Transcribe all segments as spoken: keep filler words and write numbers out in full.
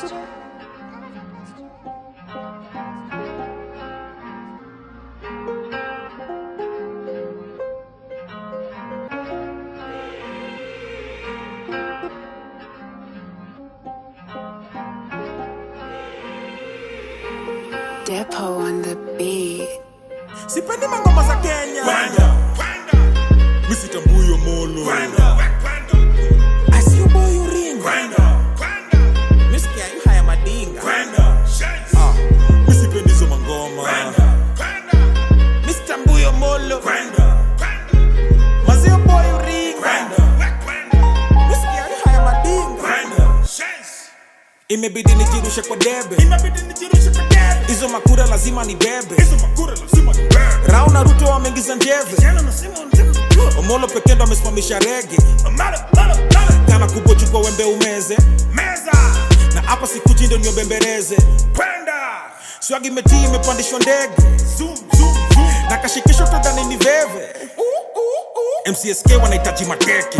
Depo on the beat. Sipendi mangoma za Kenya. Kwenda, kwenda. Mimi sitambuyo molo. Kwenda, kwenda. I see you boy you ring. Kwenda, kwenda. Misikia yu haya madinga. Kwenda, shades. Ah, mimi sipendi hizo mangoma. Kwenda, kwenda. Mister Mbuyo Molo. Kwenda, kwenda. Mazio boy you ring. Kwenda, kwenda. Misikia yu haya madinga. Kwenda, shades. Imebidi nijirushe kwa debe. Imebidi nijirushe kwa debe. Hizo makura lazima ni bebe. Hizo makura lazima ni bebe. Rao na Ruto wameingiza njeve. Jana na Simon Jana. Omolo pekee ndo amesimamisha rege. Mala, mala, mala. Kana kubwa chukua wembe umeze. Meza. Na hapa sikuchi ndo niobembeleze. Kwenda. Swagi metii imepandishwa ndege. Zoom, zoom, zoom. Na kashikisho tadhani ni veve. M C S K wanahitaji mateke.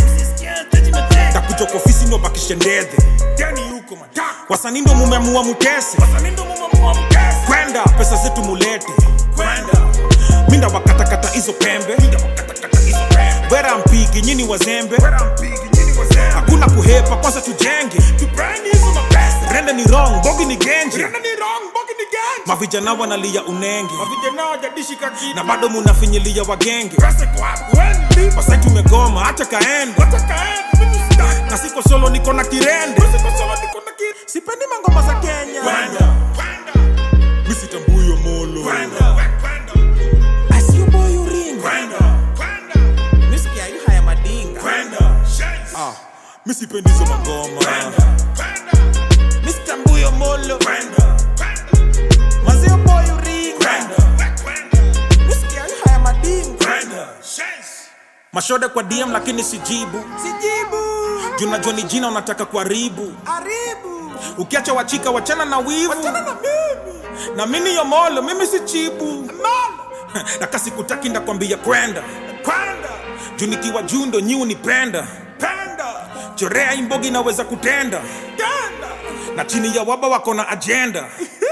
Takuja kwa ofisi ndo bakishe ndedhe. Dani yuko mataka. Wasanii ndo mumeamua mutese. Wasanii ndo mumeamua mutese. Kwenda pesa zetu mulete. Kwenda. Minda wakatakata hizo pembe. Minda wakatakata hizo pembe. Wera mpigi nyini wazembe. Wera mpigi nyini wazembe. Hakuna kuhepa kwanza tujenge. Tubrandi hizo mapesa. Rende ni wrong, bogi ni genje. Rende ni wrong, bogi ni genje. Mavijana wanalia unenge. Mavijana wajadishi kakiti. Na bado munafinyilia wagenge. Pesa kwa hapo wendi. Wasai tumegoma, acha kaende. Acha kaende, mimi sitaki. Na siko solo niko na kirende. Siko solo niko na kirende. Sipendi mangoma za Kenya. Kwenda, kwenda. Mimi sitambuyo molo. Kwenda, kwenda. I see you boy you ring. Kwenda, kwenda. Misikia yu haya madinga. Kwenda, shades. Ah, mimi sipendi hizo mangoma. Kwenda, kwenda. Mister Mbuyo Molo. Kwenda, kwenda. Mazio boy you ring. Kwenda, kwenda. Misikia yu haya madinga. Kwenda, shades. Mashode kwa D M lakini sijibu. Sijibu. Juna Johnny Jina unataka kuharibu. Haribu. Ukiacha wachika wachana na wivu. Wachana na mimi. Na mimi yo molo, mimi si chibu. Molo. Na kasi kutaki ndakwambia kwenda. Kwenda. Junikiwa jundo nyi unipenda. Penda. Chorea imbogi naweza kutenda. Tenda. Na chini ya waba wako na agenda.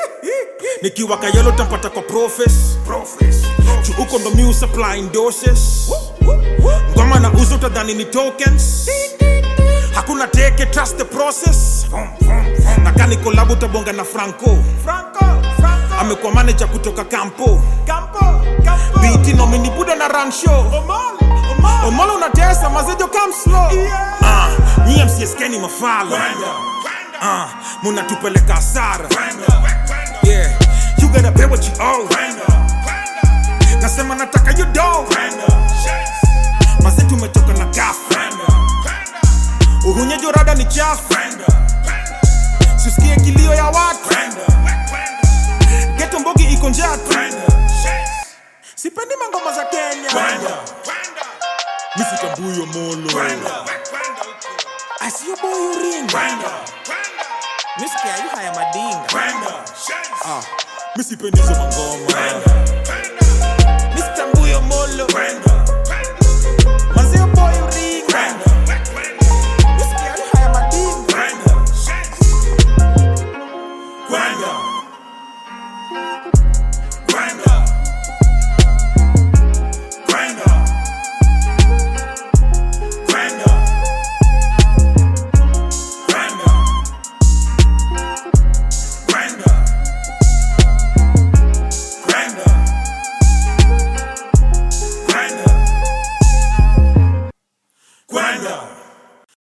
Nikiwa kayelo tampata kwa profes. Profes. Chu uko ndo miu supplying doses. Ngoma na uzo tadhani ni tokens. Hakuna teke, trust the process. Na kani kolabu tabonga na Franco. Franco, Franco. Amekuwa manager kutoka Campo. Campo, Campo. Biti no mini buda na run show. Omolo, Omolo. Omolo unatesa mazejo come slow. Yeah. Ah, ni M C S K ni mafala. Kwenda, kwenda. Ah, munatupeleka hasara. Kwenda, kwenda. Yeah, you gotta pay what you owe. Kwenda, kwenda. Nasema nataka you do. Kwenda, shades. Mazetu umetoka na kafu. Kwenda, kwenda. Uhunye jorada ni chafu. Kwenda, kwenda. Susikie kilio ya watu. Kwenda, kwenda. Geto mbogi iko njatu. Kwenda, shades. Sipendi mangoma za Kenya. Kwenda, kwenda. Mimi sitambuyo molo. Kwenda, kwenda. I see you boy you ring. Kwenda, kwenda. Misikia yu haya madinga. Kwenda, shades. Ah, mimi sipendi hizo mangoma. Kwenda, kwenda. Mister Mbuyo Molo. Kwenda.